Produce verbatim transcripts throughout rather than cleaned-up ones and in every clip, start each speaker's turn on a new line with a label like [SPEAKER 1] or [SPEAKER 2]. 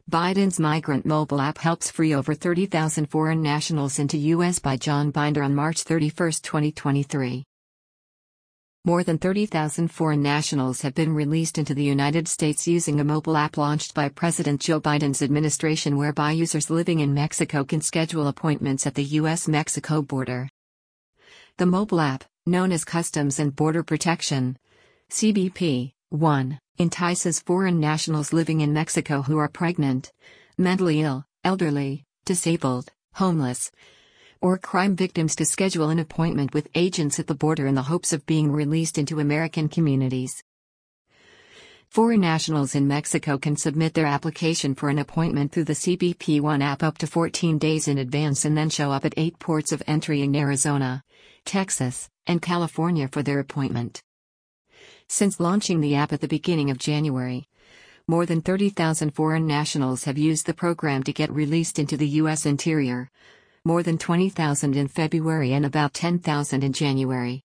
[SPEAKER 1] Biden's migrant mobile app helps free over thirty thousand foreign nationals into U S by John Binder on March thirty-first, twenty twenty-three. More than thirty thousand foreign nationals have been released into the United States using a mobile app launched by President Joe Biden's administration, whereby users living in Mexico can schedule appointments at the U S Mexico border. The mobile app, known as Customs and Border Protection (C B P one), entices foreign nationals living in Mexico who are pregnant, mentally ill, elderly, disabled, homeless, or crime victims to schedule an appointment with agents at the border in the hopes of being released into American communities. Foreign nationals in Mexico can submit their application for an appointment through the C B P one app up to fourteen days in advance and then show up at eight ports of entry in Arizona, Texas, and California for their appointment. Since launching the app at the beginning of January, more than thirty thousand foreign nationals have used the program to get released into the U S interior, more than twenty thousand in February and about ten thousand in January.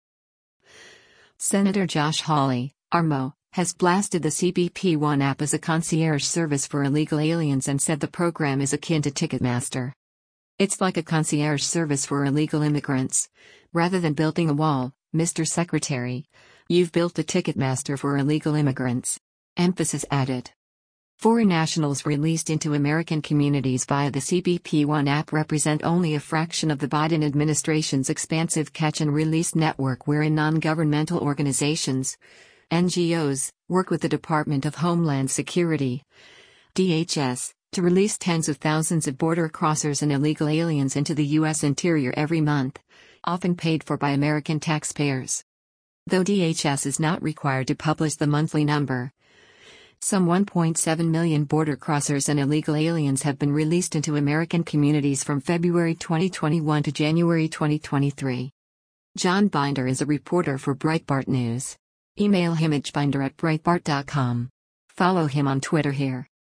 [SPEAKER 1] Senator Josh Hawley, R M O, has blasted the C B P one app as a concierge service for illegal aliens and said the program is akin to Ticketmaster. It's like a concierge service for illegal immigrants. Rather than building a wall, Mister Secretary, you've built a Ticketmaster for illegal immigrants. Emphasis added. Foreign nationals released into American communities via the C B P one app represent only a fraction of the Biden administration's expansive catch and release network, wherein non-governmental organizations, N G Os, work with the Department of Homeland Security, D H S, to release tens of thousands of border crossers and illegal aliens into the U S interior every month, often paid for by American taxpayers. Though D H S is not required to publish the monthly number, some one point seven million border crossers and illegal aliens have been released into American communities from February twenty twenty-one to January twenty twenty-three. John Binder is a reporter for Breitbart News. Email him at binder at breitbart dot com. Follow him on Twitter here.